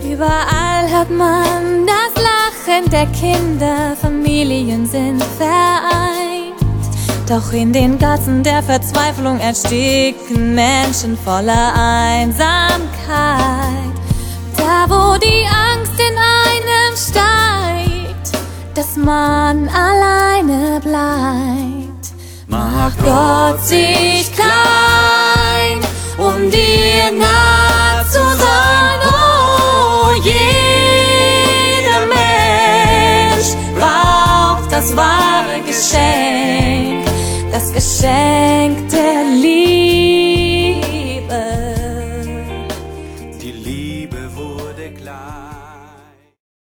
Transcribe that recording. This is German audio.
Überall hört man das Lachen der Kinder, Familien sind vereint. Doch in den Gassen der Verzweiflung ersticken Menschen voller Einsamkeit. Da wo die Angst in einem steigt, dass man alleine bleibt, macht Gott sich klein, um dir nah zu sein. Oh, jeder Mensch braucht das wahre Geschenk, das Geschenk der Liebe.